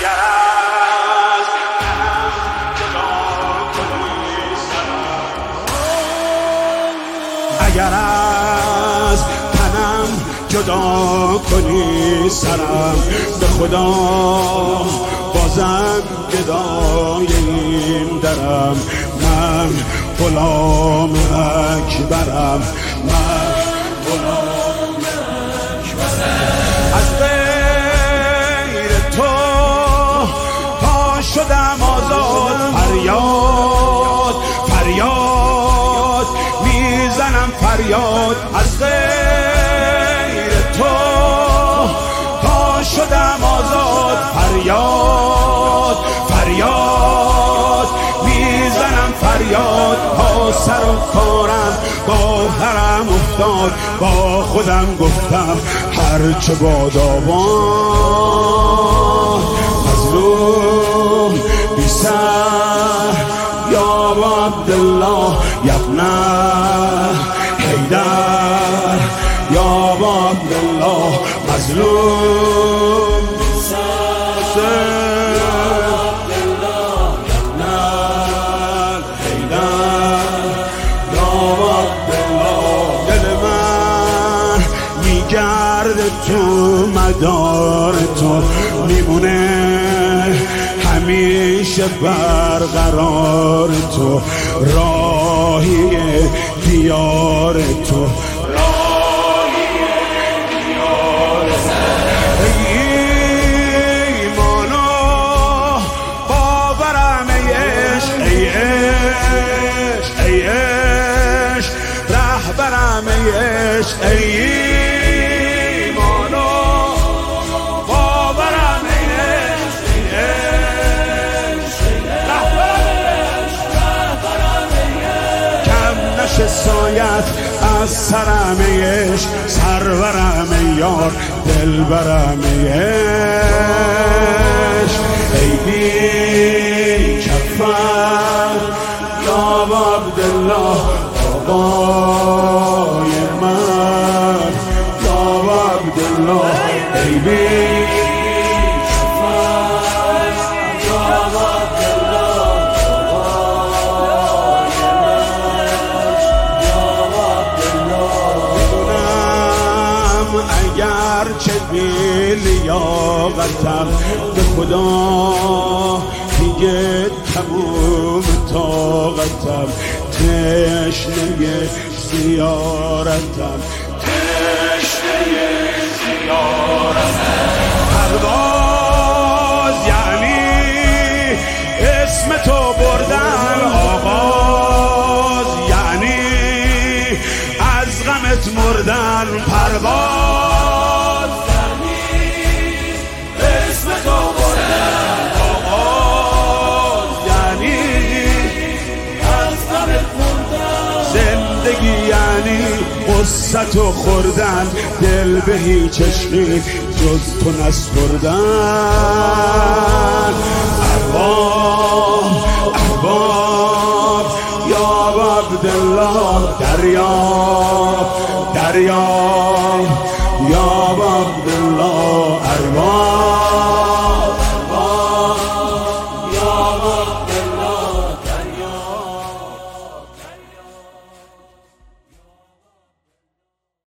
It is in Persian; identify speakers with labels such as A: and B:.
A: اگر از تنم جدا کنی سرم، به خدا بازم گدای این درم. من غلام اکبرم، من غلام اکبرم. از غیر تو تا شدم آزاد، فریاد فریاد میزنم فریاد. از غیر تو تا شدم آزاد، فریاد فریاد میزنم فریاد. تا سر و کارم با هرم افتاد، با خودم گفتم هرچه بادا باد. مظلوم بی سر یا عبدالله یبنه حیدر، یا عبدالله. مظلوم بی سر تو مدار تو میمونه همیشه برقرار تو، راهی دیار تو، راهی دیار تو. ایمان و باورم ای عشق، ای عشق ای عشق رهبرم ای عشق، ای سایت از سرم عشق، سرورم یار دلبرم عشق. ای بی کفر یا عبدالله بابای من، یا عبدالله. ای بی چه لیاقتم، به خدا دیگه تموم طاقتم. تشنه زیارتم، تشنه زیارتم. پرواز یعنی اسم تو بردن، آغاز یعنی از غمت مردن. پرواز یعنی قصت و خوردن، دل به هیچ عشقی جز تو نسپردن. ارباب ارباب یا عبدالله، دریاب دریاب